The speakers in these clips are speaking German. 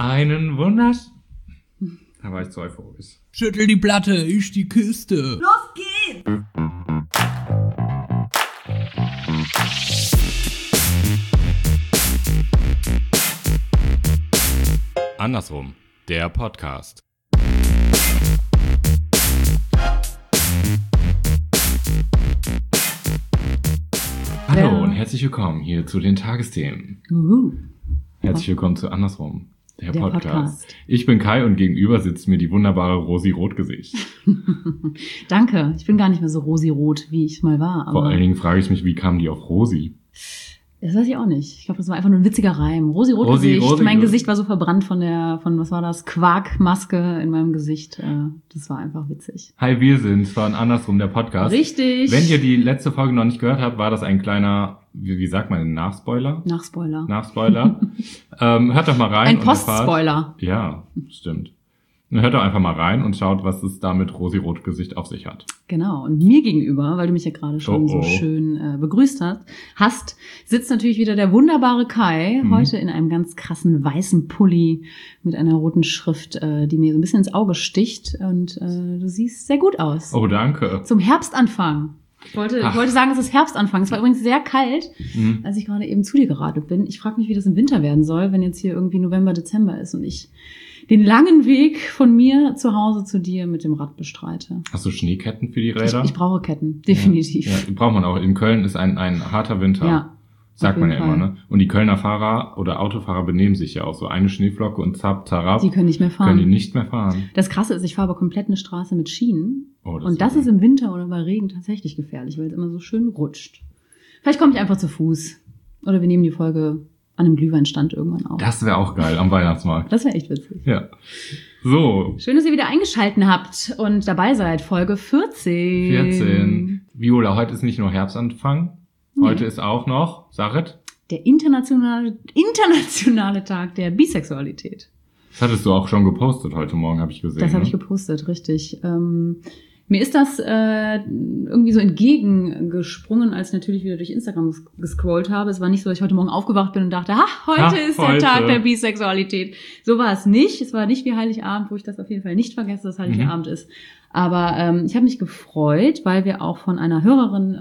Einen wunderschönen... Da war ich zu euphorisch. Schüttel die Platte, ich die Kiste. Los geht's! Andersrum, der Podcast. Hallo und herzlich willkommen hier zu den Tagesthemen. Herzlich willkommen zu Andersrum, der Podcast. Ich bin Kai und gegenüber sitzt mir die wunderbare Rosi Rotgesicht. Danke, ich bin gar nicht mehr so rosirot, wie ich mal war. Aber Vor allen Dingen frage ich mich, wie kam die auf Rosi? das weiß ich auch nicht. Ich glaube, das war einfach nur ein witziger Reim. Rosi Rotgesicht. Mein Gesicht war so verbrannt von was war das? Quarkmaske in meinem Gesicht. Das war einfach witzig. Hi, wir sind von Andersrum, der Podcast. Richtig. Wenn ihr die letzte Folge noch nicht gehört habt, war das ein kleiner, wie sagt man, Nachspoiler? Nachspoiler. Hört doch mal rein. Ein Postspoiler. Ja, stimmt. Hört doch einfach mal rein und schaut, was es da mit Rosi Rotgesicht auf sich hat. Genau. Und mir gegenüber, weil du mich ja gerade schon so schön begrüßt hast, sitzt natürlich wieder der wunderbare Kai, heute in einem ganz krassen weißen Pulli mit einer roten Schrift, die mir so ein bisschen ins Auge sticht. Und du siehst sehr gut aus. Oh, danke. Zum Herbstanfang. Ich wollte sagen, es ist Herbstanfang. Es war übrigens sehr kalt, als ich gerade eben zu dir geradelt bin. Ich frage mich, wie das im Winter werden soll, wenn jetzt hier irgendwie November, Dezember ist und ich den langen Weg von mir zu Hause zu dir mit dem Rad bestreite. Hast du Schneeketten für die Räder? Ich brauche Ketten, definitiv. Ja, braucht man auch. In Köln ist ein harter Winter. Ja, sagt man ja immer, ne? Und die Kölner Fahrer oder Autofahrer benehmen sich ja auch so. Eine Schneeflocke und zapp, tarab. Die können nicht mehr fahren. Können die nicht mehr fahren. Das Krasse ist, ich fahre aber komplett eine Straße mit Schienen. Oh, und das ist im Winter oder bei Regen tatsächlich gefährlich, weil es immer so schön rutscht. Vielleicht komme ich einfach zu Fuß. Oder wir nehmen die Folge an einem Glühweinstand irgendwann auf. Das wäre auch geil, am Weihnachtsmarkt. Das wäre echt witzig. Ja. So. Schön, dass ihr wieder eingeschalten habt und dabei seid. Folge 14. Viola, heute ist nicht nur Herbstanfang. Heute ist auch noch, Sachet? Der internationale Tag der Bisexualität. Das hattest du auch schon gepostet heute Morgen, habe ich gesehen. Das habe ich gepostet, richtig. Mir ist das irgendwie so entgegengesprungen, als ich natürlich wieder durch Instagram gescrollt habe. Es war nicht so, dass ich heute Morgen aufgewacht bin und dachte, heute ist der Tag der Bisexualität. So war es nicht. Es war nicht wie Heiligabend, wo ich das auf jeden Fall nicht vergesse, dass Heiligabend ist. Aber ich habe mich gefreut, weil wir auch von einer Hörerin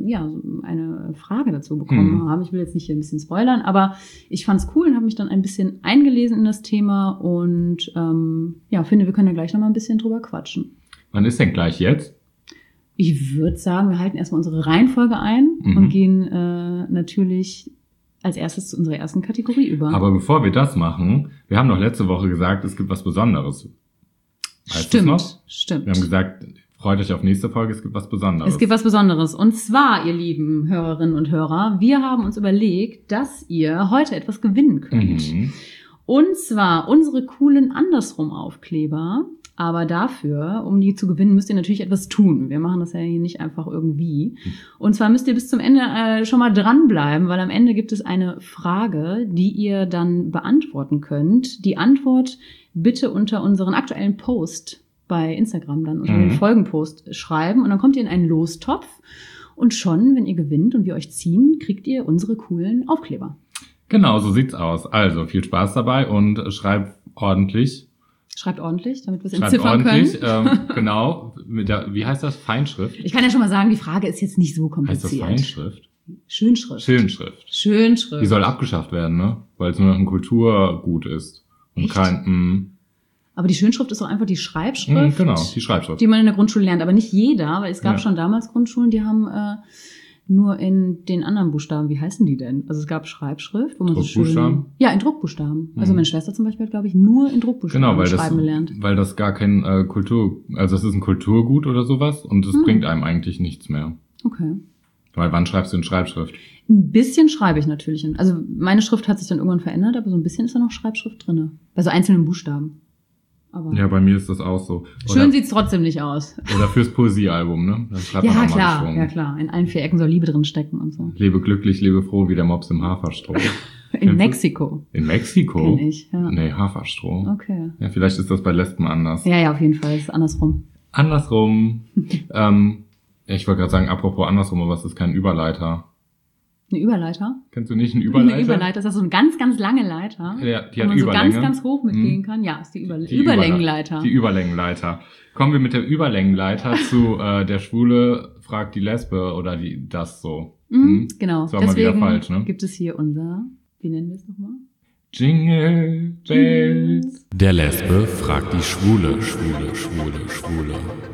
eine Frage dazu bekommen haben. Ich will jetzt nicht hier ein bisschen spoilern, aber ich fand es cool und habe mich dann ein bisschen eingelesen in das Thema und finde, wir können ja gleich noch mal ein bisschen drüber quatschen. Wann ist denn gleich jetzt? Ich würde sagen, wir halten erstmal unsere Reihenfolge ein und gehen natürlich als erstes zu unserer ersten Kategorie über. Aber bevor wir das machen, wir haben doch letzte Woche gesagt, es gibt was Besonderes. Weißt du es noch? Stimmt. Wir haben gesagt, freut euch auf nächste Folge, es gibt was Besonderes. Es gibt was Besonderes. Und zwar, ihr lieben Hörerinnen und Hörer, wir haben uns überlegt, dass ihr heute etwas gewinnen könnt. Und zwar unsere coolen Andersrum-Aufkleber. Aber dafür, um die zu gewinnen, müsst ihr natürlich etwas tun. Wir machen das ja hier nicht einfach irgendwie. Und zwar müsst ihr bis zum Ende schon mal dranbleiben, weil am Ende gibt es eine Frage, die ihr dann beantworten könnt. Die Antwort bitte unter unseren aktuellen Post bei Instagram dann unter den Folgenpost schreiben. Und dann kommt ihr in einen Lostopf. Und schon, wenn ihr gewinnt und wir euch ziehen, kriegt ihr unsere coolen Aufkleber. Genau, so sieht's aus. Also viel Spaß dabei und schreibt ordentlich. Schreibt ordentlich, damit wir es entziffern können. Genau. Mit der, wie heißt das? Feinschrift? Ich kann ja schon mal sagen, die Frage ist jetzt nicht so kompliziert. Heißt das Feinschrift? Schönschrift. Die soll abgeschafft werden, ne? Weil es nur noch ein Kulturgut ist. Und echt? Aber die Schönschrift ist doch einfach die Schreibschrift. Genau, die Schreibschrift. Die man in der Grundschule lernt. Aber nicht jeder, weil es gab schon damals Grundschulen, die haben nur in den anderen Buchstaben, wie heißen die denn? Also es gab Schreibschrift, wo man so schön... Ja, in Druckbuchstaben. Also meine Schwester zum Beispiel hat, glaube ich, nur in Druckbuchstaben schreiben gelernt. Weil das gar kein also es ist ein Kulturgut oder sowas und es bringt einem eigentlich nichts mehr. Okay. Weil wann schreibst du in Schreibschrift? Ein bisschen schreibe ich natürlich. Also meine Schrift hat sich dann irgendwann verändert, aber so ein bisschen ist da noch Schreibschrift drinne. Bei so einzelnen Buchstaben. Aber ja, bei mir ist das auch so. Schön sieht's trotzdem nicht aus. Oder fürs Poesiealbum, ne? Dann schreibt man auch mal geschwungen. Ja klar. In allen 4 Ecken soll Liebe drin stecken und so. Lebe glücklich, lebe froh, wie der Mops im Haferstroh. In Mexiko. In Mexiko? Kenn ich, ja. Nee, Haferstroh. Okay. Ja, vielleicht ist das bei Lesben anders. Ja, auf jeden Fall. Das ist andersrum. Ich wollte gerade sagen, apropos andersrum, aber es ist kein Überleiter. Eine Überleiter? Kennst du nicht einen Überleiter? Eine Überleiter, ist das so eine ganz, ganz lange Leiter, ja, die wo hat man so Überlänge. ganz, ganz hoch mitgehen kann? Ja, ist die Überlängenleiter. Die Überlängenleiter. Kommen wir mit der Überlängenleiter zu der Schwule fragt die Lesbe oder das so. Genau. Das war mal wieder falsch, ne? Gibt es hier unser, wie nennen wir es nochmal? Jingle Bells. Der Lesbe fragt die Schwule, Schwule, Schwule, Schwule.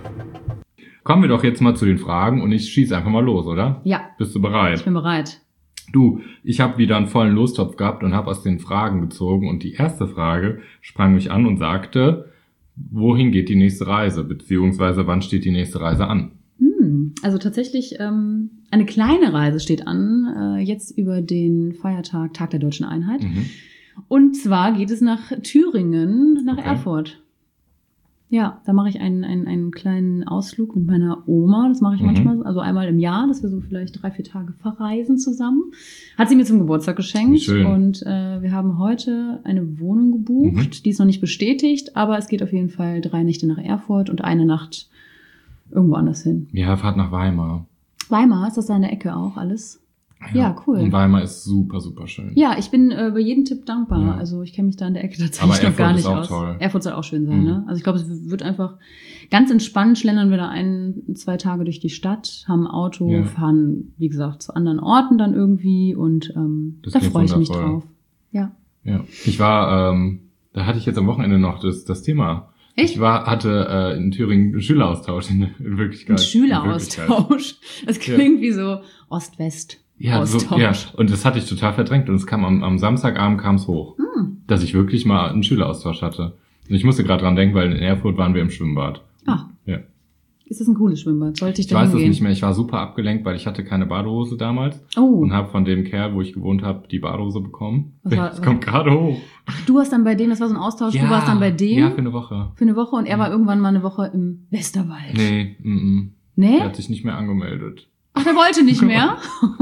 Kommen wir doch jetzt mal zu den Fragen und ich schieße einfach mal los, oder? Ja. Bist du bereit? Ich bin bereit. Du, ich habe wieder einen vollen Lostopf gehabt und habe aus den Fragen gezogen und die erste Frage sprang mich an und sagte, wohin geht die nächste Reise, beziehungsweise wann steht die nächste Reise an? Also tatsächlich eine kleine Reise steht an, jetzt über den Feiertag, Tag der Deutschen Einheit. Und zwar geht es nach Thüringen, nach Erfurt. Ja, da mache ich einen kleinen Ausflug mit meiner Oma. Das mache ich manchmal, also einmal im Jahr, dass wir so vielleicht 3-4 Tage verreisen zusammen. Hat sie mir zum Geburtstag geschenkt. Schön. Und wir haben heute eine Wohnung gebucht. Die ist noch nicht bestätigt, aber es geht auf jeden Fall 3 Nächte nach Erfurt und eine Nacht irgendwo anders hin. Ja, Fahrt nach Weimar. Weimar, ist das da in der Ecke auch alles? Ja, cool. Und Weimar ist super, super schön. Ja, ich bin über jeden Tipp dankbar. Ja. Also ich kenne mich da in der Ecke tatsächlich noch gar nicht aus. Toll. Erfurt soll auch schön sein, ne? Also ich glaube, es wird einfach ganz entspannt, schlendern wir da 1-2 Tage durch die Stadt, haben ein Auto, fahren, wie gesagt, zu anderen Orten dann irgendwie und da freue ich mich drauf. Ja. Ich war, da hatte ich jetzt am Wochenende noch das Thema. Echt? Ich hatte in Thüringen einen Schüleraustausch in Wirklichkeit. Ein Schüleraustausch? Das klingt wie so Ost-West. Ja, und das hatte ich total verdrängt und es kam am Samstagabend kam es hoch, dass ich wirklich mal einen Schüleraustausch hatte. Und ich musste gerade dran denken, weil in Erfurt waren wir im Schwimmbad. Ah. Ja. Ist das ein cooles Schwimmbad? Sollte ich da hingehen? Ich weiß hingehen? es nicht mehr. Ich war super abgelenkt, weil ich hatte keine Badehose damals. Oh. Und habe von dem Kerl, wo ich gewohnt habe, die Badehose bekommen. Das kommt gerade hoch. Ach, du warst dann bei dem, das war so ein Austausch, ja, du warst dann bei dem? Ja, für eine Woche. Für eine Woche und er war irgendwann mal eine Woche im Westerwald. Nee, Nee? Er hat sich nicht mehr angemeldet. Ach, der wollte nicht mehr?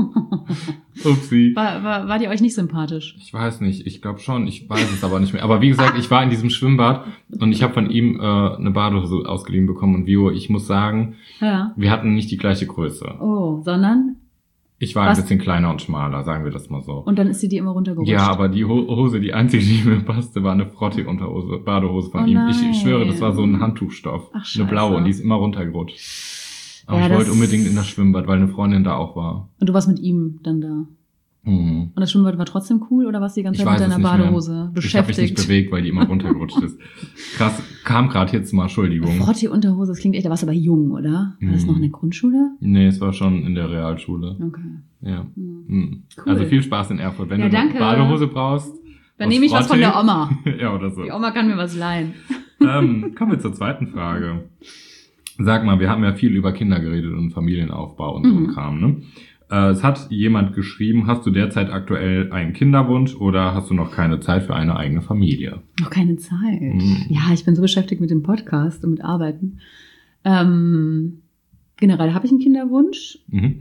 Upsi. War die euch nicht sympathisch? Ich weiß nicht, ich glaube schon, ich weiß es aber nicht mehr. Aber wie gesagt, ich war in diesem Schwimmbad und ich habe von ihm eine Badehose ausgeliehen bekommen. Und Vio, ich muss sagen, wir hatten nicht die gleiche Größe. Oh, sondern? Ich war ein bisschen kleiner und schmaler, sagen wir das mal so. Und dann ist sie dir immer runtergerutscht? Ja, aber die Hose, die einzige, die mir passte, war eine Frotti-Unterhose, Badehose von ihm. Nein. Ich schwöre, das war so ein Handtuchstoff. Ach, Scheiße. Eine blaue und die ist immer runtergerutscht. Aber ich wollte unbedingt in das Schwimmbad, weil eine Freundin da auch war. Und du warst mit ihm dann da? Und das Schwimmbad war trotzdem cool oder warst du die ganze Zeit mit deiner Badehose beschäftigt? Ich habe mich nicht bewegt, weil die immer runtergerutscht ist. Krass, kam gerade jetzt mal, Entschuldigung. Frotti-Unterhose, das klingt echt, da warst du aber jung, oder? War das noch eine Grundschule? Nee, es war schon in der Realschule. Okay. Ja. Cool. Also viel Spaß in Erfurt. Wenn du danke. eine Badehose brauchst, dann nehme ich was von der Oma. Ja, oder so. Die Oma kann mir was leihen. Kommen wir zur zweiten Frage. Sag mal, wir haben ja viel über Kinder geredet und Familienaufbau und so ein Kram, ne? Es hat jemand geschrieben, hast du derzeit aktuell einen Kinderwunsch oder hast du noch keine Zeit für eine eigene Familie? Noch keine Zeit. Ja, ich bin so beschäftigt mit dem Podcast und mit Arbeiten. Generell habe ich einen Kinderwunsch.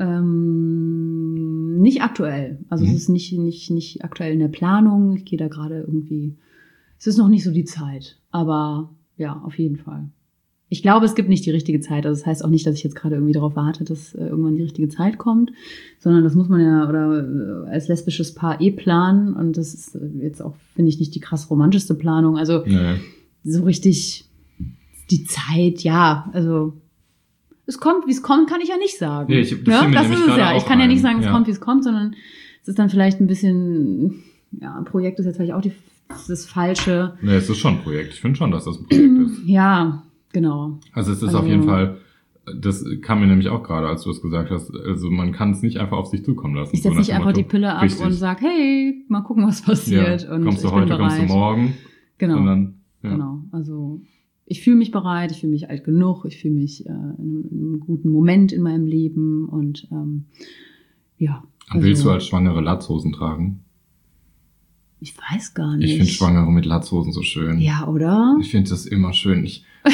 Nicht aktuell. Also es ist nicht aktuell in der Planung. Ich gehe da gerade irgendwie, es ist noch nicht so die Zeit. Aber ja, auf jeden Fall. Ich glaube, es gibt nicht die richtige Zeit. Also das heißt auch nicht, dass ich jetzt gerade irgendwie darauf warte, dass irgendwann die richtige Zeit kommt, sondern das muss man ja oder als lesbisches Paar planen. Und das ist jetzt auch, finde ich, nicht die krass romantischste Planung. Also so richtig die Zeit, ja, also es kommt, wie es kommt, kann ich ja nicht sagen. Nee, das ist es ja. Ich kann ja nicht sagen, es kommt, wie es kommt, sondern es ist dann vielleicht ein bisschen, ja, ein Projekt ist jetzt vielleicht auch das Falsche. Nee, es ist schon ein Projekt. Ich finde schon, dass das ein Projekt ist. Ja, genau. Also es ist auf jeden Fall, das kam mir nämlich auch gerade, als du es gesagt hast, also man kann es nicht einfach auf sich zukommen lassen. Ich setze nicht einfach die Pille ab und sag, hey, mal gucken, was passiert. Ja, und kommst du heute, kommst du morgen. Genau, sondern, genau. Also ich fühle mich bereit, ich fühle mich alt genug, ich fühle mich in einem guten Moment in meinem Leben und ja. Also, willst du als Schwangere Latzhosen tragen? Ich weiß gar nicht. Ich finde Schwangere mit Latzhosen so schön. Ja, oder? Ich finde das immer schön.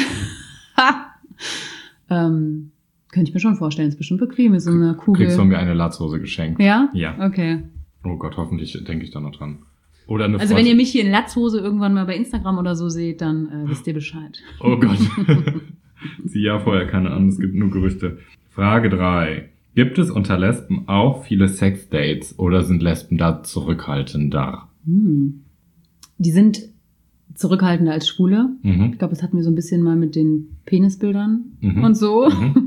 Könnte ich mir schon vorstellen. Ist bestimmt bequem mit so einer Kugel. Kriegst von mir eine Latzhose geschenkt. Ja? Ja. Okay. Oh Gott, hoffentlich denke ich da noch dran. Oder eine Also wenn ihr mich hier in Latzhose irgendwann mal bei Instagram oder so seht, dann wisst ihr Bescheid. Oh Gott. Sieh ja vorher keine an, es gibt nur Gerüchte. Frage 3. Gibt es unter Lesben auch viele Sexdates oder sind Lesben da zurückhaltender? Die sind zurückhaltender als Schwule. Ich glaube, das hatten wir so ein bisschen mal mit den Penisbildern und so.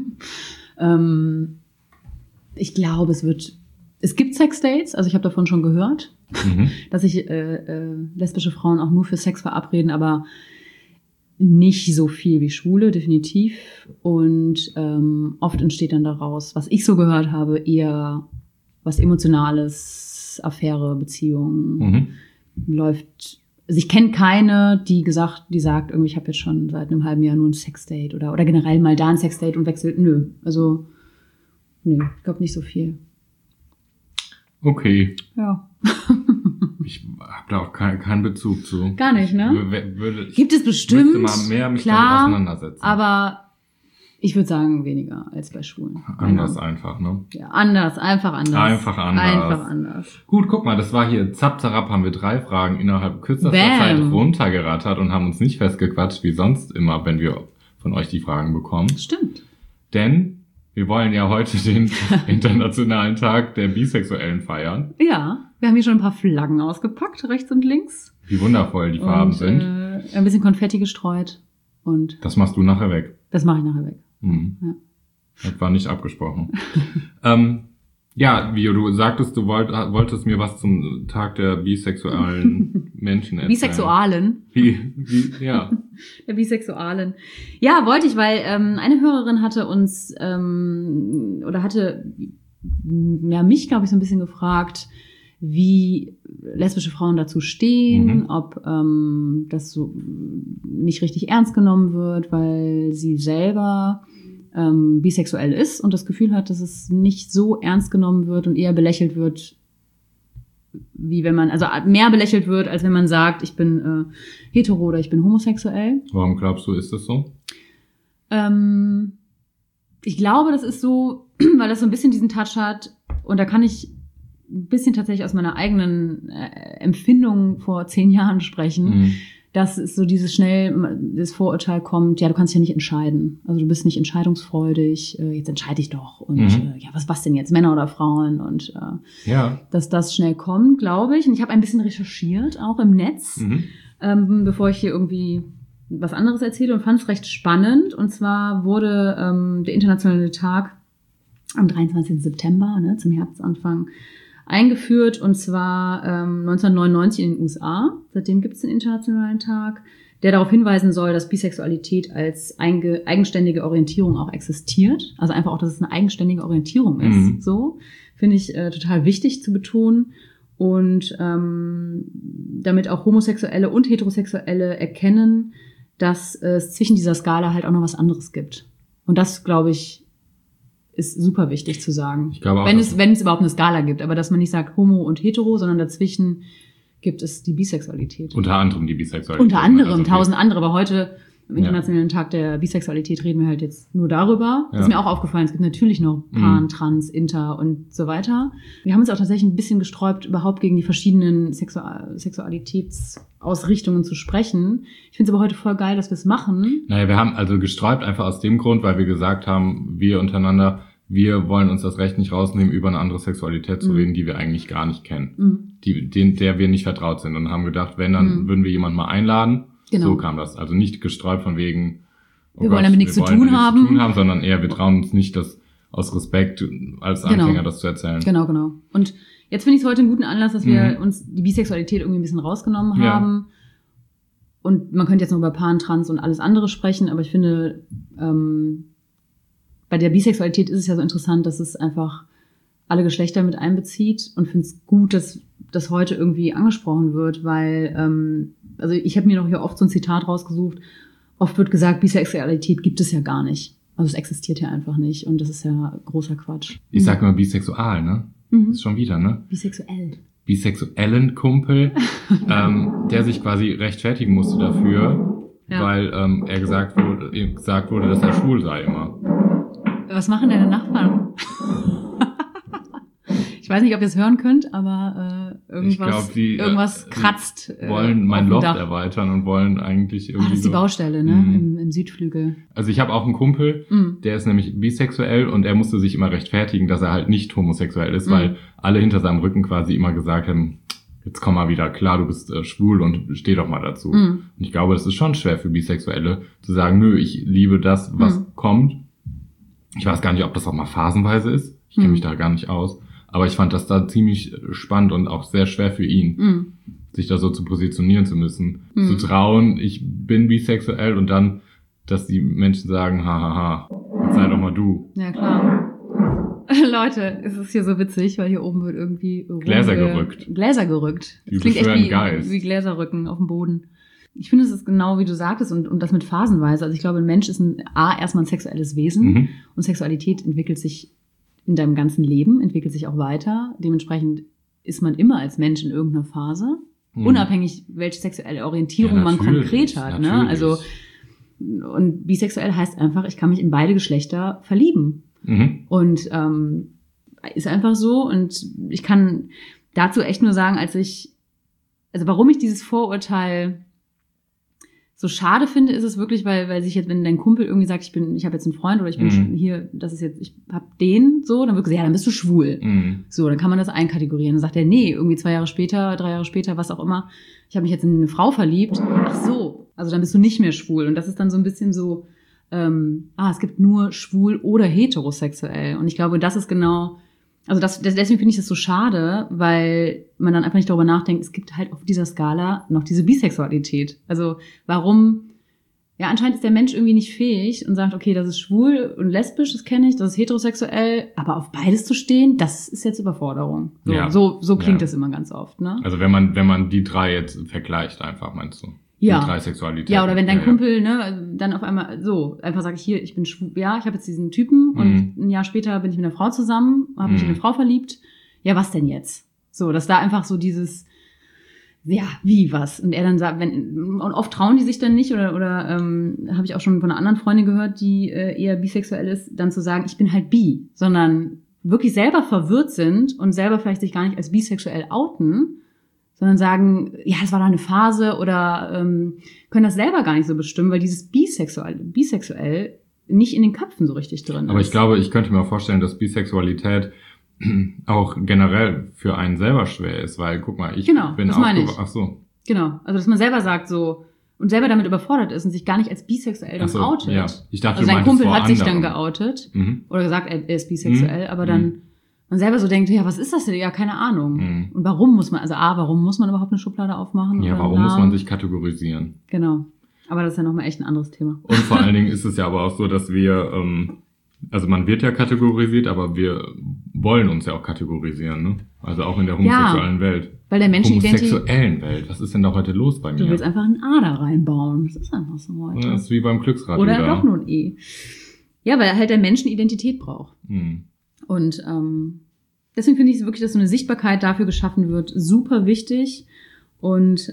Ich glaube, es gibt Sexdates, also ich habe davon schon gehört, dass sich lesbische Frauen auch nur für Sex verabreden, aber nicht so viel wie Schwule, definitiv. Und oft entsteht dann daraus, was ich so gehört habe, eher was Emotionales, Affäre, Beziehung, läuft. Also ich kenne keine, die sagt irgendwie, ich habe jetzt schon seit einem halben Jahr nur ein Sexdate oder generell mal da ein Sexdate und wechselt. Nö, also nee, ich glaube nicht so viel. Okay. Ja. Ich habe da auch keinen Bezug zu. Gar nicht, ne? Gibt es bestimmt, müsste mal mehr mich damit klar, auseinandersetzen. Aber ich würde sagen weniger als bei Schwulen. Anders einfach, ne? Ja, einfach anders. Gut, guck mal, das war hier zapp-zarab, haben wir 3 Fragen innerhalb kürzester Zeit runtergerattert und haben uns nicht festgequatscht, wie sonst immer, wenn wir von euch die Fragen bekommen. Stimmt. Denn wir wollen ja heute den Internationalen Tag der Bisexuellen feiern. Ja, wir haben hier schon ein paar Flaggen ausgepackt, rechts und links. Wie wundervoll die Farben sind. Ein bisschen Konfetti gestreut. Und das machst du nachher weg. Das mache ich nachher weg. Ja. Das war nicht abgesprochen. Ja, wie du sagtest, du wolltest mir was zum Tag der bisexuellen Menschen erzählen. Bisexualen? Ja. Der Bisexualen. Ja, wollte ich, weil eine Hörerin hatte uns mich, glaube ich, so ein bisschen gefragt, wie lesbische Frauen dazu stehen, ob das so nicht richtig ernst genommen wird, weil sie selber bisexuell ist und das Gefühl hat, dass es nicht so ernst genommen wird und eher belächelt wird, wie wenn man, also mehr belächelt wird, als wenn man sagt, ich bin hetero oder ich bin homosexuell. Warum glaubst du, ist das so? Ich glaube, das ist so, weil das so ein bisschen diesen Touch hat und da kann ich ein bisschen tatsächlich aus meiner eigenen Empfindung vor 10 Jahren sprechen, dass es so das Vorurteil kommt, ja, du kannst dich ja nicht entscheiden. Also du bist nicht entscheidungsfreudig, jetzt entscheide ich doch. Und ja, was denn jetzt, Männer oder Frauen? Und dass das schnell kommt, glaube ich. Und ich habe ein bisschen recherchiert, auch im Netz, bevor ich hier irgendwie was anderes erzähle und fand es recht spannend. Und zwar wurde der Internationale Tag am 23. September, zum Herbstanfang, eingeführt, und zwar 1999 in den USA. Seitdem gibt es den Internationalen Tag, der darauf hinweisen soll, dass Bisexualität als eigenständige Orientierung auch existiert. Also einfach auch, dass es eine eigenständige Orientierung ist. So finde ich total wichtig zu betonen. Und damit auch Homosexuelle und Heterosexuelle erkennen, dass es zwischen dieser Skala halt auch noch was anderes gibt. Und das, glaube ich, ist super wichtig zu sagen. Ich glaube auch, wenn es überhaupt eine Skala gibt, aber dass man nicht sagt Homo und Hetero, sondern dazwischen gibt es die Bisexualität. Unter anderem die Bisexualität. Unter anderem, 1000 andere, aber heute am Internationalen Tag der Bisexualität reden wir halt jetzt nur darüber. Das ist mir auch aufgefallen, es gibt natürlich noch Pan, Trans, Inter und so weiter. Wir haben uns auch tatsächlich ein bisschen gesträubt, überhaupt gegen die verschiedenen Sexualitätsausrichtungen zu sprechen. Ich finde es aber heute voll geil, dass wir es machen. Naja, wir haben also gesträubt einfach aus dem Grund, weil wir gesagt haben, wir untereinander, wir wollen uns das Recht nicht rausnehmen, über eine andere Sexualität zu reden, die wir eigentlich gar nicht kennen, der wir nicht vertraut sind. Und haben gedacht, wenn, dann würden wir jemanden mal einladen. Genau. So kam das. Also nicht gesträubt von wegen, wir wollen damit nichts zu tun haben, sondern eher, wir trauen uns nicht, das aus Respekt als Anfänger das zu erzählen. Genau. Und jetzt finde ich es heute einen guten Anlass, dass wir uns die Bisexualität irgendwie ein bisschen rausgenommen haben. Und man könnte jetzt noch über Pan, Trans und alles andere sprechen, aber ich finde, bei der Bisexualität ist es ja so interessant, dass es einfach alle Geschlechter mit einbezieht, und finde es gut, dass das heute irgendwie angesprochen wird, weil also ich habe mir noch hier oft so ein Zitat rausgesucht, oft wird gesagt, Bisexualität gibt es ja gar nicht. Also es existiert ja einfach nicht, und das ist ja großer Quatsch. Ich sag immer bisexual, ne? Ist schon wieder, ne? Bisexuell. Bisexuellen Kumpel, der sich quasi rechtfertigen musste dafür, weil er gesagt wurde, dass er schwul sei immer. Was machen deine Nachbarn? Ich weiß nicht, ob ihr es hören könnt, aber irgendwas kratzt. Wollen mein Loft erweitern und wollen eigentlich irgendwie. Das ist die Baustelle, ne? Im Südflügel. Also ich habe auch einen Kumpel, der ist nämlich bisexuell und er musste sich immer rechtfertigen, dass er halt nicht homosexuell ist, weil alle hinter seinem Rücken quasi immer gesagt haben, jetzt komm mal wieder klar, du bist schwul und steh doch mal dazu. Und ich glaube, es ist schon schwer für Bisexuelle zu sagen, nö, ich liebe das, was kommt. Ich weiß gar nicht, ob das auch mal phasenweise ist. Ich kenne mich da gar nicht aus. Aber ich fand das da ziemlich spannend und auch sehr schwer für ihn, sich da so zu positionieren zu müssen. Zu trauen, ich bin bisexuell und dann, dass die Menschen sagen, hahaha, sei doch mal du. Ja, klar. Leute, es ist hier so witzig, weil hier oben wird irgendwie Gläser gerückt. Das klingt echt wie Gläserrücken auf dem Boden. Ich finde, es ist genau wie du sagtest und das mit phasenweise. Also ich glaube, ein Mensch ist erstmal ein sexuelles Wesen und Sexualität entwickelt sich in deinem ganzen Leben, entwickelt sich auch weiter. Dementsprechend ist man immer als Mensch in irgendeiner Phase, unabhängig, welche sexuelle Orientierung man konkret hat. Ne? Also, und bisexuell heißt einfach, ich kann mich in beide Geschlechter verlieben. Und ist einfach so. Und ich kann dazu echt nur sagen, warum ich dieses Vorurteil so schade finde, ist es wirklich, weil sich jetzt, wenn dein Kumpel irgendwie sagt, ich habe jetzt einen Freund oder ich bin hier, ich hab den so, dann wird gesagt, ja, dann bist du schwul. So, dann kann man das einkategorieren. Dann sagt er, nee, irgendwie 2 Jahre später, 3 Jahre später, was auch immer, ich habe mich jetzt in eine Frau verliebt. Ach so, also dann bist du nicht mehr schwul. Und das ist dann so ein bisschen so, es gibt nur schwul oder heterosexuell. Und ich glaube, das ist genau, also deswegen finde ich das so schade, weil man dann einfach nicht darüber nachdenkt, es gibt halt auf dieser Skala noch diese Bisexualität. Also warum, ja, anscheinend ist der Mensch irgendwie nicht fähig und sagt, okay, das ist schwul und lesbisch, das kenne ich, das ist heterosexuell, aber auf beides zu stehen, das ist jetzt Überforderung. So klingt das immer ganz oft, ne? Also wenn man die 3 jetzt vergleicht einfach, meinst du? Ja. Die 3 Sexualitäten. Ja, oder wenn dein Kumpel, ne, dann auf einmal so, einfach sage ich bin schwul, ja, ich habe jetzt diesen Typen und ein Jahr später bin ich mit einer Frau zusammen, habe mich in eine Frau verliebt. Ja, was denn jetzt? So, dass da einfach so dieses, ja, wie, was? Und er dann sagt, und oft trauen die sich dann nicht oder habe ich auch schon von einer anderen Freundin gehört, die eher bisexuell ist, dann zu sagen, ich bin halt bi, sondern wirklich selber verwirrt sind und selber vielleicht sich gar nicht als bisexuell outen, sondern sagen, ja, das war da eine Phase oder können das selber gar nicht so bestimmen, weil dieses bisexuell nicht in den Köpfen so richtig drin ist. Aber ich glaube, ich könnte mir auch vorstellen, dass Bisexualität auch generell für einen selber schwer ist, weil, guck mal, ich bin auch... Ach so. Genau, also dass man selber sagt so und selber damit überfordert ist und sich gar nicht als bisexuell dann outet. Ja. Ich dachte, also sein Kumpel hat sich dann geoutet oder gesagt, er ist bisexuell, aber dann man selber so denkt, ja, was ist das denn? Ja, keine Ahnung. Und warum muss man überhaupt eine Schublade aufmachen? Ja, warum muss man sich kategorisieren? Genau. Aber das ist ja nochmal echt ein anderes Thema. Und vor allen Dingen ist es ja aber auch so, dass wir, also man wird ja kategorisiert, aber wir wollen uns ja auch kategorisieren, ne? Also auch in der homosexuellen Welt. Weil der homosexuellen Welt. Was ist denn da heute los bei mir? Du willst einfach ein A da reinbauen. Das ist einfach so heute. Das ist wie beim Glücksrad oder wieder. Doch nur ein E. Ja, weil halt der Mensch eine Identität braucht. Und deswegen finde ich wirklich, dass so eine Sichtbarkeit dafür geschaffen wird, super wichtig. Und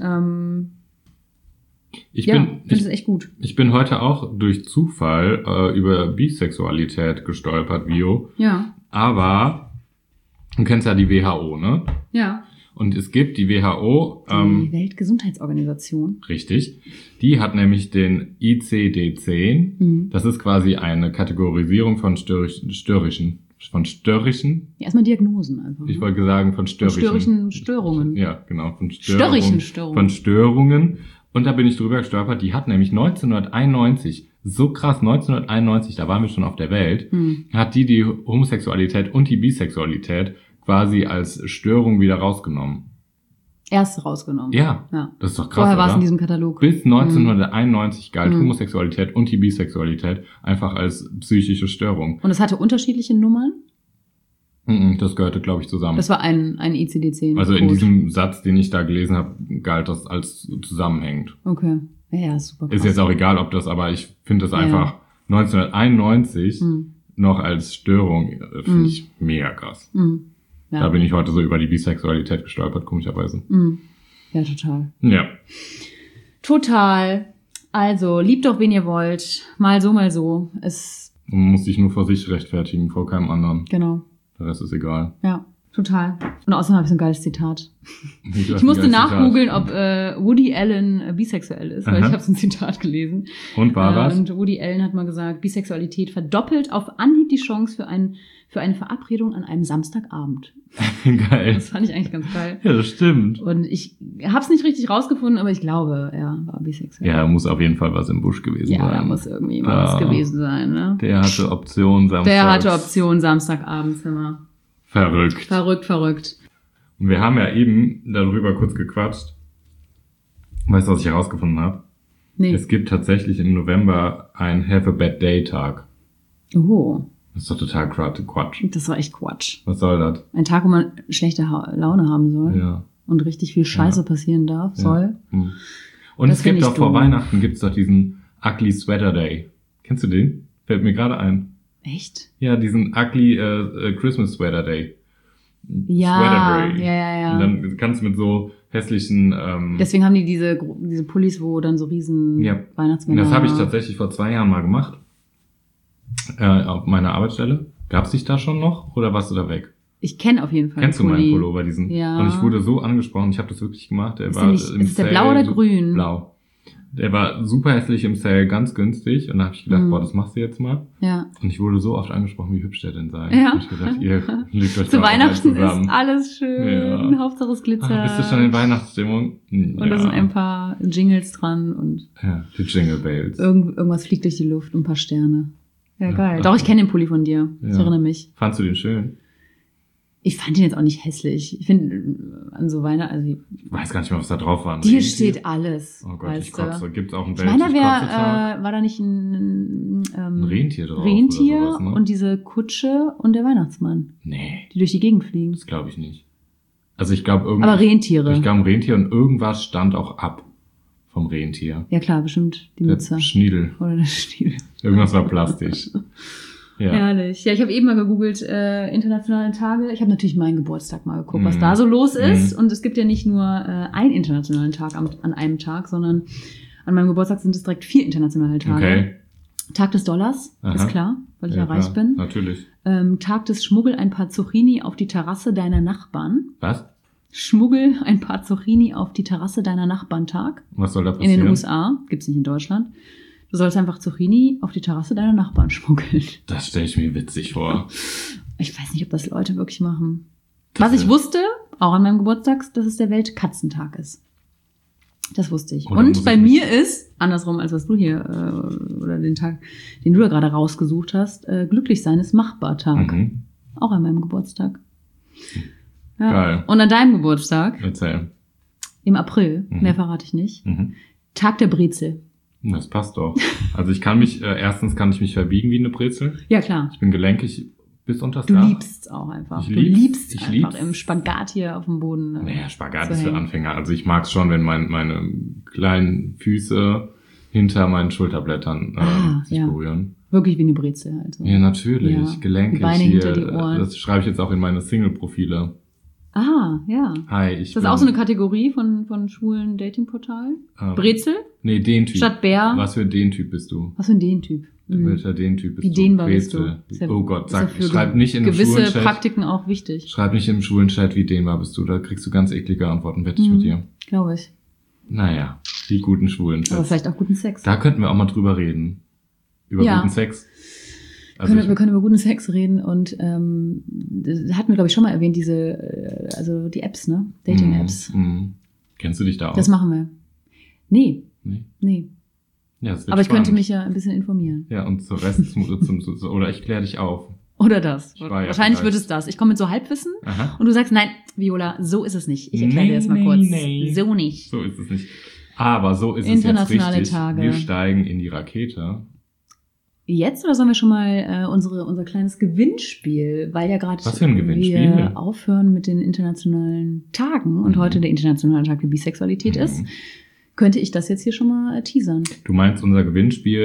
ich finde es echt gut. Ich bin heute auch durch Zufall über Bisexualität gestolpert, Vio. Ja. Aber du kennst ja die WHO, ne? Ja. Und es gibt die WHO... die Weltgesundheitsorganisation. Richtig. Die hat nämlich den ICD-10. Das ist quasi eine Kategorisierung von störrischen. Ja, erstmal Diagnosen einfach. Ich wollte sagen von störrischen Störungen. Ja, genau. Von Störungen. Und da bin ich drüber gestolpert. Die hat nämlich 1991, so krass, 1991, da waren wir schon auf der Welt, hat die Homosexualität und die Bisexualität quasi als Störung wieder rausgenommen. Erst rausgenommen. Ja. Das ist doch krass, Vorher war es oder? in diesem Katalog. Bis 1991 galt Homosexualität und die Bisexualität einfach als psychische Störung. Und es hatte unterschiedliche Nummern? Das gehörte, glaube ich, zusammen. Das war ein ICD-10. Also in diesem Satz, den ich da gelesen habe, galt das als zusammenhängend. Okay. Ja, super krass. Ist jetzt auch egal, ob das, aber ich finde das einfach 1991 noch als Störung, finde ich mega krass. Ja. Da bin ich heute so über die Bisexualität gestolpert, komischerweise. Ja, total. Ja. Total. Also, liebt doch, wen ihr wollt. Mal so, mal so. Man muss sich nur vor sich rechtfertigen, vor keinem anderen. Genau. Der Rest ist egal. Ja. Total. Und außerdem habe ich so ein geiles Zitat. Ich musste nachgoogeln, ob Woody Allen bisexuell ist, weil ich habe so ein Zitat gelesen. Und war was? Und Woody Allen hat mal gesagt, Bisexualität verdoppelt auf Anhieb die Chance für eine Verabredung an einem Samstagabend. Geil. Das fand ich eigentlich ganz geil. Ja, das stimmt. Und ich habe es nicht richtig rausgefunden, aber ich glaube, er war bisexuell. Ja, muss auf jeden Fall was im Busch gewesen sein. Ja, da muss irgendwie was gewesen sein. Ne? Der hatte Option Samstagabends immer. Verrückt. Und wir haben ja eben darüber kurz gequatscht. Weißt du, was ich herausgefunden habe? Nee. Es gibt tatsächlich im November einen Have a Bad Day Tag. Oh. Das ist doch total Quatsch. Das war echt Quatsch. Was soll das? Ein Tag, wo man schlechte Laune haben soll. Ja. Und richtig viel Scheiße passieren darf, soll. Hm. Und es gibt doch vor Weihnachten gibt's doch diesen Ugly Sweater Day. Kennst du den? Fällt mir gerade ein. Echt? Ja, diesen Ugly Christmas Sweater Day. Ja, Sweater Day. ja. Und dann kannst du mit so hässlichen... Deswegen haben die diese Pullis, wo dann so riesen Weihnachtsmänner... Das habe ich tatsächlich vor 2 Jahren mal gemacht. Auf meiner Arbeitsstelle. Gab's dich da schon noch oder warst du da weg? Ich kenne auf jeden Fall Kennst du meinen Pullover, diesen? Ja. Und ich wurde so angesprochen, ich habe das wirklich gemacht. Ist der blau oder grün? Blau. Der war super hässlich im Sale, ganz günstig. Und da habe ich gedacht, das machst du jetzt mal. Ja. Und ich wurde so oft angesprochen, wie hübsch der denn sei. Ja. Und ich gedacht, ihr legt euch zu Weihnachten zusammen. Ist alles schön. Ja. Hauptsache es glitzert. Bist du schon in Weihnachtsstimmung? Und da sind ein paar Jingles dran und die Jingle Bells. Irgendwas fliegt durch die Luft und ein paar Sterne. Ja, geil. Doch, ich kenne den Pulli von dir. Ich erinnere mich. Fandst du den schön? Ich fand ihn jetzt auch nicht hässlich. Ich finde, an so Weihnachten, also ich weiß gar nicht mehr, was da drauf war. Dir steht alles. Oh Gott, ich kotze. Gibt's auch einen Weltkotze-Tag? War da nicht ein Rentier drauf? Rentier oder sowas, ne? Und diese Kutsche und der Weihnachtsmann. Nee. Die durch die Gegend fliegen. Das glaube ich nicht. Also ich glaube Aber Rentiere. Ich glaube ein Rentier und irgendwas stand auch ab vom Rentier. Ja klar, bestimmt die Mütze. Der Schniedel. Oder der Schniedel. Irgendwas war plastisch. Ja. Herrlich. Ja, ich habe eben mal gegoogelt, internationale Tage. Ich habe natürlich meinen Geburtstag mal geguckt, was da so los ist. Und es gibt ja nicht nur einen internationalen Tag an einem Tag, sondern an meinem Geburtstag sind es direkt 4 internationale Tage. Okay. Tag des Dollars, ist klar, weil ich ja reich bin. Natürlich. Tag des Schmuggel ein paar Zucchini auf die Terrasse deiner Nachbarn. Was? Schmuggel ein paar Zucchini auf die Terrasse deiner Nachbarn Tag. Was soll da passieren? In den USA, gibt's nicht in Deutschland. Du sollst einfach Zucchini auf die Terrasse deiner Nachbarn schmuggeln. Das stelle ich mir witzig vor. Ich weiß nicht, ob das Leute wirklich machen. Was ich wusste, auch an meinem Geburtstag, dass es der Weltkatzentag ist. Das wusste ich. Und bei mir ist, andersrum als was du hier, oder den Tag, den du da gerade rausgesucht hast, glücklich sein ist Machbar-Tag. Mhm. Auch an meinem Geburtstag. Ja. Geil. Und an deinem Geburtstag. Erzähl. Im April, mehr verrate ich nicht. Tag der Brezel. Das passt doch. Also ich kann mich, erstens kann ich mich verbiegen wie eine Brezel. Ja, klar. Ich bin gelenkig bis unters Du Dach. liebst's auch einfach. Ich du liebst ich einfach lieb's. im Spagat hier auf dem Boden. Naja, Spagat ist für Anfänger. Also ich mag's schon, wenn meine kleinen Füße hinter meinen Schulterblättern sich berühren. Wirklich wie eine Brezel also. Ja, natürlich. Ja. Gelenkig die Beine hier. hinter die Ohren. Das schreibe ich jetzt auch in meine Single-Profile. Ah, ja. Hi, ist das auch so eine Kategorie von schwulen Datingportalen? Brezel? Nee, den Typ. Statt Bär? Was für den Typ bist du? Was für ein Den-Typ? Welcher Den-Typ bist wie du? Wie dehnbar bist du? Oh Gott, schreib nicht in einem schwulen Chat. Gewisse Praktiken auch wichtig. Schreib nicht im schwulen Chat, wie dehnbar bist du. Da kriegst du ganz eklige Antworten, wette ich mit dir. Glaube ich. Naja, die guten schwulen Chats. Aber vielleicht auch guten Sex. Da könnten wir auch mal drüber reden. Über guten Sex. Also wir können über guten Sex reden und das hatten wir, glaube ich, schon mal erwähnt, also die Apps, ne? Dating-Apps. Kennst du dich da aus? Das machen wir. Nee. Ja, das wird aber ich spannend. könnte mich ja ein bisschen informieren. Ja, und zur Rest oder ich kläre dich auf. Oder das. Wahrscheinlich wird es das. Ich komme mit so Halbwissen. Aha. Und du sagst, nein, Viola, so ist es nicht. Ich erkläre dir das mal kurz. Nee. So nicht. So ist es nicht. Aber so ist Internationale es jetzt richtig. Tage. Wir steigen in die Rakete. Jetzt oder sollen wir schon mal unser kleines Gewinnspiel, weil ja gerade wir aufhören mit den internationalen Tagen und heute der internationale Tag der Bisexualität ist, könnte ich das jetzt hier schon mal teasern. Du meinst unser Gewinnspiel,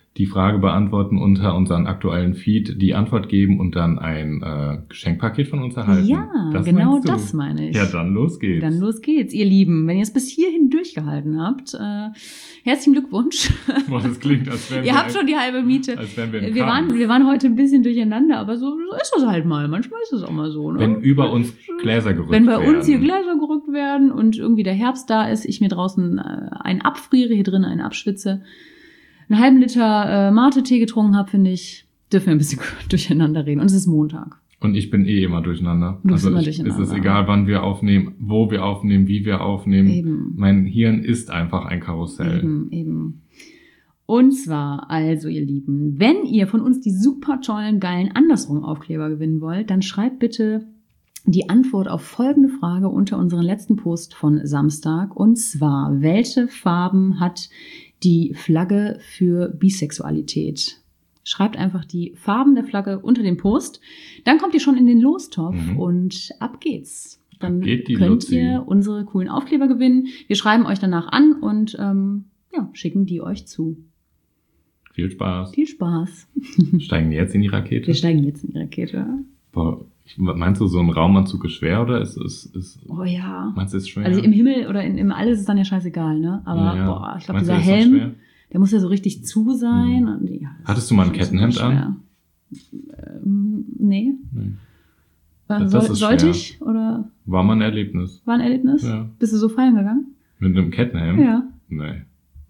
die Frage beantworten, unter unseren aktuellen Feed die Antwort geben und dann ein Geschenkpaket von uns erhalten. Ja, genau das meine ich. Ja, dann los geht's. Dann los geht's, ihr Lieben. Wenn ihr es bis hierhin durchgehalten habt, herzlichen Glückwunsch. Boah, das klingt, als wären ihr habt schon die halbe Miete. Als wären wir waren heute ein bisschen durcheinander, aber so ist es halt mal. Manchmal ist es auch mal so. Ne? Wenn über uns Gläser gerückt werden. Wenn bei uns hier Gläser gerückt werden und irgendwie der Herbst da ist, ich mir draußen einen abfriere, hier drin einen abschwitze, einen halben Liter Mate-Tee getrunken habe, finde ich, dürfen wir ein bisschen durcheinander reden. Und es ist Montag. Und ich bin immer durcheinander. Du bist immer durcheinander. Es ist egal, wann wir aufnehmen, wo wir aufnehmen, wie wir aufnehmen. Eben. Mein Hirn ist einfach ein Karussell. Eben. Und zwar, also ihr Lieben, wenn ihr von uns die super tollen, geilen Andersrum-Aufkleber gewinnen wollt, dann schreibt bitte die Antwort auf folgende Frage unter unseren letzten Post von Samstag. Und zwar, welche Farben hat die Flagge für Bisexualität? Schreibt einfach die Farben der Flagge unter den Post. Dann kommt ihr schon in den Lostopf und ab geht's. Dann könnt ihr unsere coolen Aufkleber gewinnen. Wir schreiben euch danach an und schicken die euch zu. Viel Spaß. Viel Spaß. Steigen wir jetzt in die Rakete? Wir steigen jetzt in die Rakete. Boah, meinst du, so ein Raumanzug ist schwer oder ist oh ja. Meinst du, ist schwer? Also im Himmel oder im All ist es dann ja scheißegal, ne? Aber ja. Ich glaube, dieser Helm, der muss ja so richtig zu sein. Und hattest du mal ein Kettenhemd an? Nee. Sollte ich? Oder? War mal ein Erlebnis. War ein Erlebnis? Ja. Bist du so feiern gegangen? Mit einem Kettenhelm? Ja. Nee,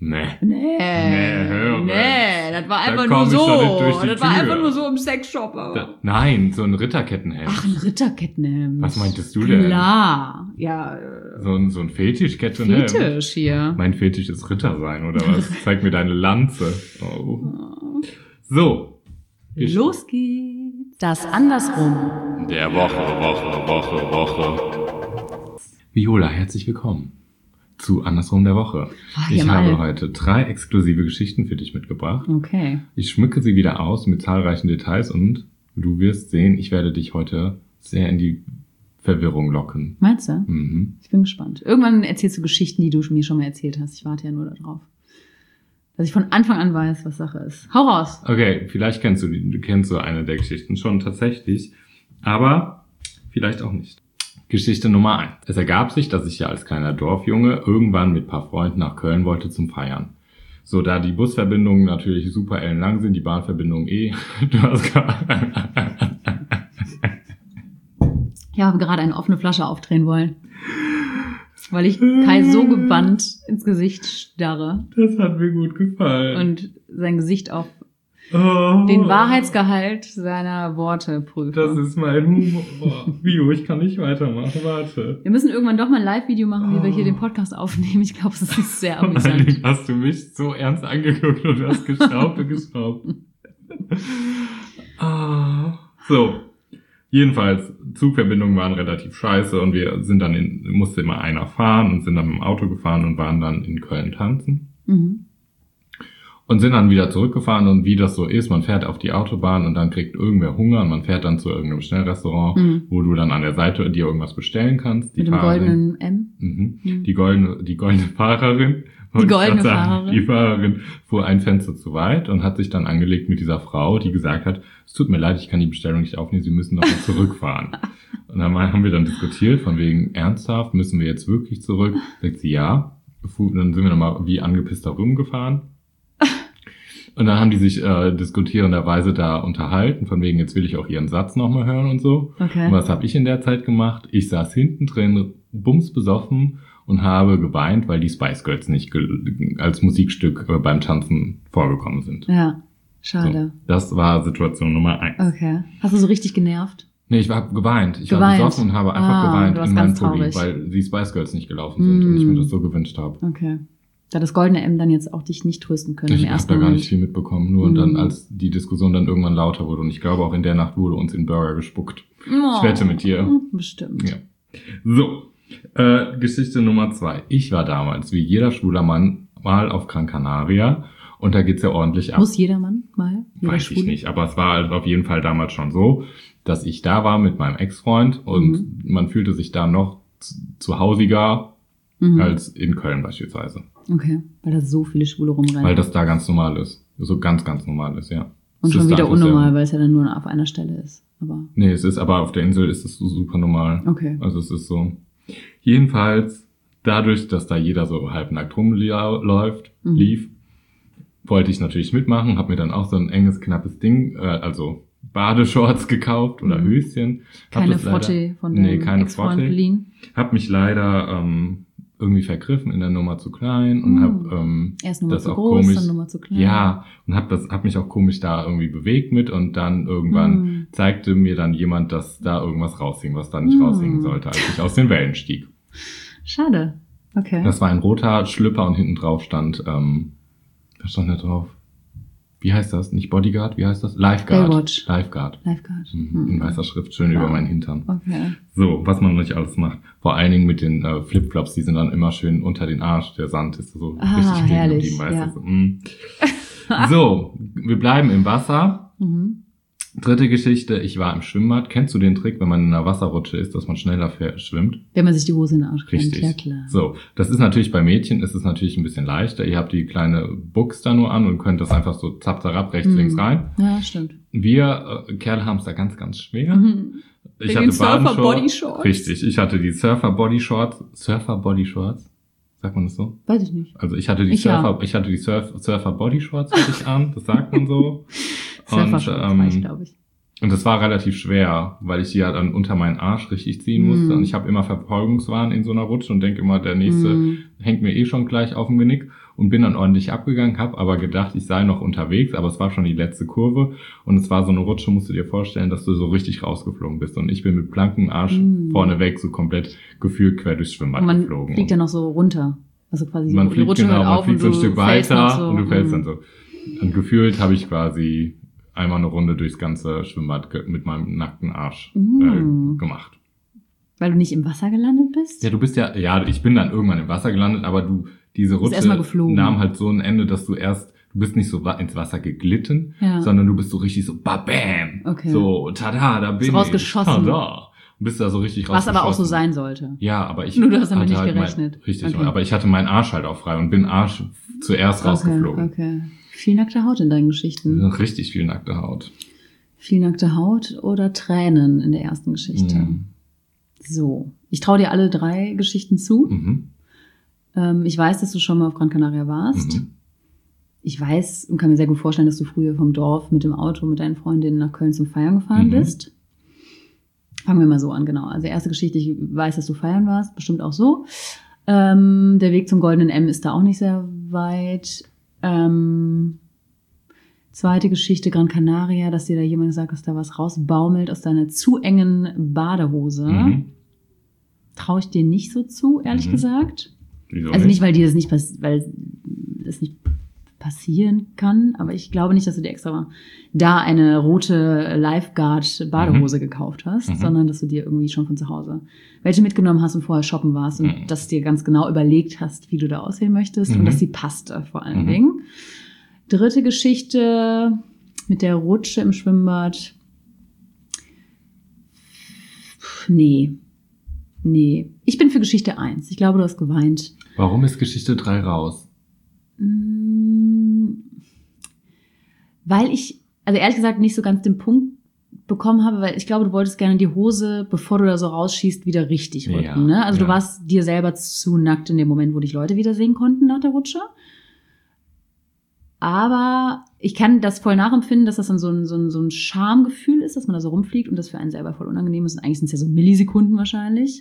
das war einfach nur so. Das war einfach nur so im Sexshop. Nein, so ein Ritterkettenhelm. Ach, ein Ritterkettenhelm. Was meintest du denn? Klar, ja. So ein Fetischkettenhelm. Fetisch hier. Mein Fetisch ist Ritter sein, oder was? Zeig mir deine Lanze. Oh. So. Los geht's. Das Andersrum. Der Woche. Viola, herzlich willkommen zu Andersrum der Woche. Ich habe heute 3 exklusive Geschichten für dich mitgebracht. Okay. Ich schmücke sie wieder aus mit zahlreichen Details und du wirst sehen, ich werde dich heute sehr in die Verwirrung locken. Meinst du? Mhm. Ich bin gespannt. Irgendwann erzählst du Geschichten, die du mir schon mal erzählt hast. Ich warte ja nur darauf. Dass ich von Anfang an weiß, was Sache ist. Hau raus! Okay, vielleicht kennst du eine der Geschichten schon tatsächlich, aber vielleicht auch nicht. Geschichte Nummer 1. Es ergab sich, dass ich ja als kleiner Dorfjunge irgendwann mit ein paar Freunden nach Köln wollte zum Feiern. So, da die Busverbindungen natürlich super ellenlang sind, die Bahnverbindungen Du hast Ich habe gerade eine offene Flasche aufdrehen wollen. Weil ich Kai so gebannt ins Gesicht starre. Das hat mir gut gefallen. Und sein Gesicht auf den Wahrheitsgehalt seiner Worte prüfe. Das ist mein Humor. Vio, ich kann nicht weitermachen, warte. Wir müssen irgendwann doch mal ein Live-Video machen, wie wir hier den Podcast aufnehmen. Ich glaube, es ist sehr amüsant. Hast du mich so ernst angeguckt und hast geschraubt und geschraubt. So. Jedenfalls, Zugverbindungen waren relativ scheiße und wir sind dann musste immer einer fahren und sind dann mit dem Auto gefahren und waren dann in Köln tanzen. Mhm. Und sind dann wieder zurückgefahren und wie das so ist, man fährt auf die Autobahn und dann kriegt irgendwer Hunger und man fährt dann zu irgendeinem Schnellrestaurant, wo du dann an der Seite dir irgendwas bestellen kannst. Mit dem goldenen M? Die goldene Fahrerin. Die goldene Fahrerin. Die Fahrerin fuhr ein Fenster zu weit und hat sich dann angelegt mit dieser Frau, die gesagt hat, es tut mir leid, ich kann die Bestellung nicht aufnehmen, Sie müssen nochmal zurückfahren. Und dann haben wir dann diskutiert, von wegen, ernsthaft, müssen wir jetzt wirklich zurück? Sagt sie, ja. Dann sind wir nochmal wie angepisst da rumgefahren. Und dann haben die sich diskutierenderweise da unterhalten, von wegen, jetzt will ich auch ihren Satz nochmal hören und so. Okay. Und was habe ich in der Zeit gemacht? Ich saß hinten drin, bumsbesoffen und habe geweint, weil die Spice Girls nicht als Musikstück beim Tanzen vorgekommen sind. Ja, schade. So, das war Situation Nummer 1. Okay. Hast du so richtig genervt? Nee, ich habe geweint. Ich war besoffen und habe einfach geweint in meinem Pulli, weil die Spice Girls nicht gelaufen sind und ich mir das so gewünscht habe. Okay. Da das goldene M dann jetzt auch dich nicht trösten können im ersten Moment. Ich habe da gar nicht viel mitbekommen. Nur dann, als die Diskussion dann irgendwann lauter wurde. Und ich glaube, auch in der Nacht wurde uns in Burger gespuckt. Oh, ich wette mit dir. Bestimmt. Ja. So, Geschichte Nummer 2. Ich war damals, wie jeder schwuler Mann, mal auf Gran Canaria. Und da geht's ja ordentlich ab. Muss jeder Mann mal? Weiß ich nicht. Aber es war halt auf jeden Fall damals schon so, dass ich da war mit meinem Ex-Freund. Und man fühlte sich da noch zuhausiger als in Köln beispielsweise. Okay, weil da so viele Schwule rumrennen. Weil das da ganz normal ist. so ganz, ganz normal ist, ja. Und schon wieder unnormal, weil es ja dann nur auf einer Stelle ist. Aber nee, es ist, aber auf der Insel ist es so super normal. Okay. Also es ist so. Jedenfalls, dadurch, dass da jeder so halbnackt lief, wollte ich natürlich mitmachen, habe mir dann auch so ein enges, knappes Ding, also Badeshorts gekauft oder Höschen. Keine Frotte von deinem Ex-Freund geliehen? Hab mich leider irgendwie vergriffen, in der Nummer zu klein und hab erst Nummer das zu auch groß, komisch, dann Nummer zu klein. ja, und hab mich auch komisch da irgendwie bewegt mit und dann irgendwann zeigte mir dann jemand, dass da irgendwas raushing, was da nicht raushingen sollte, als ich aus den Wellen stieg. Schade. Okay. Das war ein roter Schlüpper und hinten drauf stand, was stand da drauf? Wie heißt das? Nicht Bodyguard, wie heißt das? Lifeguard. Baywatch. Lifeguard. In weißer Schrift, schön über meinen Hintern. Okay. So, was man nicht alles macht. Vor allen Dingen mit den Flipflops, die sind dann immer schön unter den Arsch. Der Sand ist so richtig stehen geblieben, weißt du. So, wir bleiben im Wasser. Dritte Geschichte, ich war im Schwimmbad. Kennst du den Trick, wenn man in einer Wasserrutsche ist, dass man schneller schwimmt? Wenn man sich die Hose in den Arsch klemmt, richtig. Ja klar. So, das ist natürlich bei Mädchen, ist es natürlich ein bisschen leichter. Ihr habt die kleine Buchs da nur an und könnt das einfach so zapp, zapp, rechts, links rein. Ja, stimmt. Wir Kerle haben es da ganz, ganz schwer. Ich hatte Surfer-Body-Shorts. Richtig, ich hatte die Surfer-Body-Shorts. Surfer-Body-Shorts? Sagt man das so? Weiß ich nicht. Also ich hatte die Surfer-Body-Shorts hatte ich an, das sagt man so. Surfer-Shorts, glaube ich. Und das war relativ schwer, weil ich die ja dann unter meinen Arsch richtig ziehen musste. Und ich habe immer Verfolgungswahn in so einer Rutsche und denke immer, der nächste hängt mir schon gleich auf dem Genick. Und bin dann ordentlich abgegangen, habe aber gedacht, ich sei noch unterwegs, aber es war schon die letzte Kurve. Und es war so eine Rutsche, musst du dir vorstellen, dass du so richtig rausgeflogen bist. Und ich bin mit blankem Arsch vorneweg so komplett gefühlt quer durchs Schwimmbad geflogen. Man fliegt ja noch so runter. Also quasi man fliegt, Rutsche genau, auf man fliegt so ein Stück weiter so. Und du fällst dann so. Und gefühlt habe ich quasi einmal eine Runde durchs ganze Schwimmbad mit meinem nackten Arsch gemacht. Weil du nicht im Wasser gelandet bist? Ja, du bist ja, ich bin dann irgendwann im Wasser gelandet, aber diese Rutsche nahm halt so ein Ende, dass du bist nicht so ins Wasser geglitten, sondern du bist so richtig so, bam, so, tada, da bin ich. Rausgeschossen. Tada. Und bist da so richtig rausgeschossen. Was aber auch so sein sollte. Ja, aber ich nur du hast damit nicht halt gerechnet. Richtig, aber ich hatte meinen Arsch halt auch frei und bin Arsch zuerst rausgeflogen. Okay. Viel nackte Haut in deinen Geschichten. Richtig viel nackte Haut. Viel nackte Haut oder Tränen in der ersten Geschichte. So, ich traue dir alle 3 Geschichten zu. Ich weiß, dass du schon mal auf Gran Canaria warst. Ich weiß und kann mir sehr gut vorstellen, dass du früher vom Dorf mit dem Auto mit deinen Freundinnen nach Köln zum Feiern gefahren bist. Fangen wir mal so an, genau. Also erste Geschichte, ich weiß, dass du feiern warst, bestimmt auch so. Der Weg zum Goldenen M ist da auch nicht sehr weit. Zweite Geschichte, Gran Canaria, dass dir da jemand sagt, dass da was rausbaumelt aus deiner zu engen Badehose. Traue ich dir nicht so zu, ehrlich gesagt. Wieso also nicht, weil dir das nicht passieren kann, aber ich glaube nicht, dass du dir extra da eine rote Lifeguard-Badehose gekauft hast, sondern dass du dir irgendwie schon von zu Hause welche mitgenommen hast und vorher shoppen warst und dass du dir ganz genau überlegt hast, wie du da aussehen möchtest und dass sie passte vor allen Dingen. Dritte Geschichte mit der Rutsche im Schwimmbad. Nee. Ich bin für Geschichte 1. Ich glaube, du hast geweint. Warum ist Geschichte 3 raus? Weil ich, also ehrlich gesagt, nicht so ganz den Punkt bekommen habe, weil ich glaube, du wolltest gerne die Hose, bevor du da so rausschießt, wieder richtig rücken. Ne? Also du warst dir selber zu nackt in dem Moment, wo dich Leute wieder sehen konnten nach der Rutsche. Aber ich kann das voll nachempfinden, dass das dann so ein Schamgefühl ist, dass man da so rumfliegt und das für einen selber voll unangenehm ist. Und eigentlich sind es ja so Millisekunden wahrscheinlich.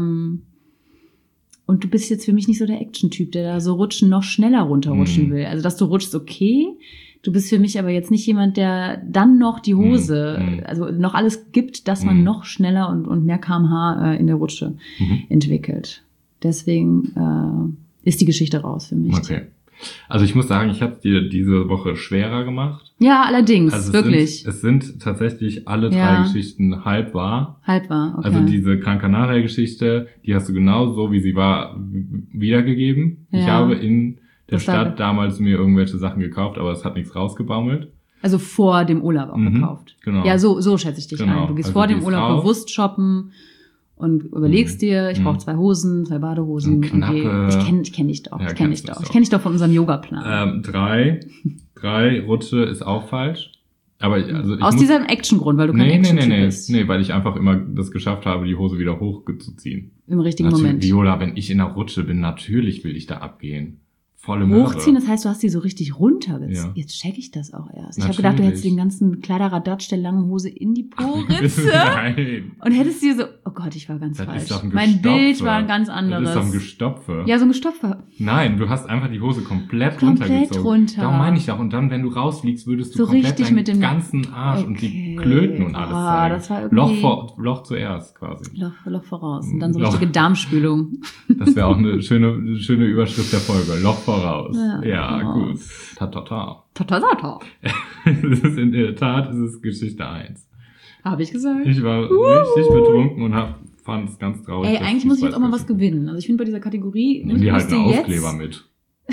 Und du bist jetzt für mich nicht so der Action-Typ, der da so rutschen, noch schneller runterrutschen will. Also, dass du rutschst, okay. Du bist für mich aber jetzt nicht jemand, der dann noch die Hose, also noch alles gibt, dass man noch schneller und mehr kmh in der Rutsche entwickelt. Deswegen ist die Geschichte raus für mich. Okay. Also ich muss sagen, ich habe dir diese Woche schwerer gemacht. Ja, allerdings, also wirklich. Es sind tatsächlich alle 3 Geschichten halb wahr. Halb wahr, okay. Also diese Gran Canaria-Geschichte, die hast du genau so, wie sie war, wiedergegeben. Ja. Ich habe in der Stadt damals mir irgendwelche Sachen gekauft, aber es hat nichts rausgebaumelt. Also vor dem Urlaub auch gekauft. Genau. Ja, so schätze ich dich ein. Du gehst vor dem Urlaub bewusst shoppen und überlegst dir, ich brauche 2 Hosen, 2 Badehosen. Knappe. Okay. Ich kenn dich doch. Ich kenn dich doch von unserem Yogaplan. 3 3 Rutsche ist auch falsch. Aber also aus diesem Action-Grund, weil du kein Action-Typ bist. Nee, weil ich einfach immer das geschafft habe, die Hose wieder hochzuziehen. Im richtigen Moment. Viola, wenn ich in der Rutsche bin, natürlich will ich da abgehen. Volle Möhre. Hochziehen, das heißt, du hast die so richtig runtergezogen. Ja. Jetzt check ich das auch erst. Ich habe gedacht, du hättest den ganzen Kleiderradatsch der langen Hose in die Po-Ritze. Nein. Und hättest dir so, oh Gott, ich war ganz das falsch. Ist doch ein mein Bild war ein ganz anderes. Das ist doch ein Gestopfe. Ja, so ein Gestopfe. Nein, du hast einfach die Hose komplett runtergezogen. Runter. Darum meine ich doch. Und dann, wenn du rausfliegst, würdest du so komplett richtig mit dem ganzen Arsch und die Klöten und alles zeigen. Das war irgendwie Loch zuerst quasi. Loch voraus. Und dann so richtige Darmspülung. Das wäre auch eine schöne Überschrift der Folge. Loch voraus. Ja, gut. Ta-ta-ta. Ta-ta-ta-ta. Das ist in der Tat, es ist Geschichte 1. Habe ich gesagt. Ich war richtig betrunken und fand es ganz traurig. Ey, eigentlich muss ich jetzt auch mal was gewinnen. Also ich finde bei dieser Kategorie... Nimm dir halt einen Aufkleber mit.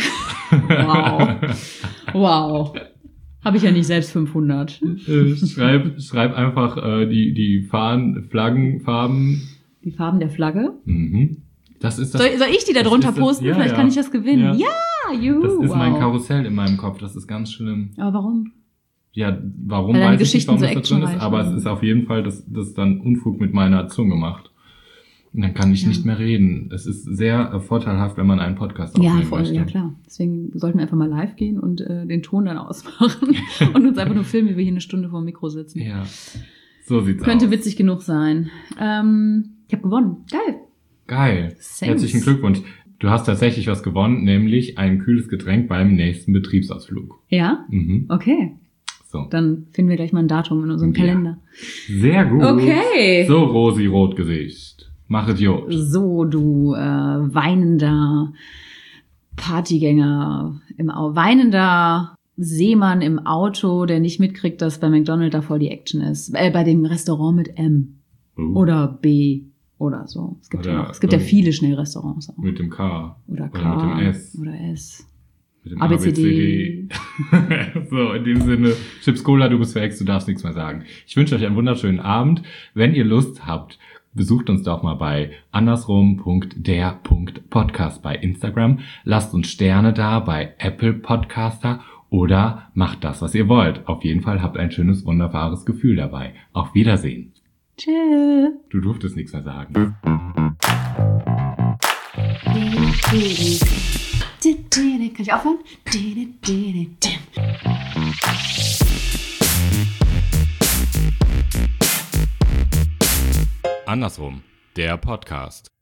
Wow. Habe ich ja nicht selbst 500. Schreib einfach die Flaggenfarben. Die Farben der Flagge? Mhm. Das ist das, soll ich die da drunter posten? Ja, Vielleicht kann ich das gewinnen. Ja, juhu. Das ist mein Karussell in meinem Kopf. Das ist ganz schlimm. Aber warum? Ja, warum Weil weiß ich nicht, warum so das da drin ist. Aber es ist auf jeden Fall, das dann Unfug mit meiner Zunge macht. Und dann kann ich nicht mehr reden. Es ist sehr vorteilhaft, wenn man einen Podcast aufnehmen möchte. Ja, klar. Deswegen sollten wir einfach mal live gehen und den Ton dann ausmachen und uns einfach nur filmen, wie wir hier eine Stunde vor dem Mikro sitzen. Ja, so sieht's aus. Könnte witzig genug sein. Ich habe gewonnen. Geil. Herzlichen Glückwunsch. Du hast tatsächlich was gewonnen, nämlich ein kühles Getränk beim nächsten Betriebsausflug. Ja? Mhm. Okay. So. Dann finden wir gleich mal ein Datum in unserem Kalender. Sehr gut. Okay. So, Rosi Rotgesicht. Mach Idiot. So, du weinender Partygänger, weinender Seemann im Auto, der nicht mitkriegt, dass bei McDonald's da voll die Action ist. Bei dem Restaurant mit M. Oder B. Oder so. Es gibt ja viele Schnellrestaurants auch. Mit dem K. Oder K. Oder mit dem S. Oder S. Mit dem ABCD. So, in dem Sinne, Chips Cola, du bist verhext, du darfst nichts mehr sagen. Ich wünsche euch einen wunderschönen Abend. Wenn ihr Lust habt, besucht uns doch mal bei andersrum.der.podcast bei Instagram. Lasst uns Sterne da bei Apple Podcaster oder macht das, was ihr wollt. Auf jeden Fall habt ein schönes, wunderbares Gefühl dabei. Auf Wiedersehen. Tschüss. Du durftest nichts mehr sagen. Kann ich aufhören? Andersrum, der Podcast.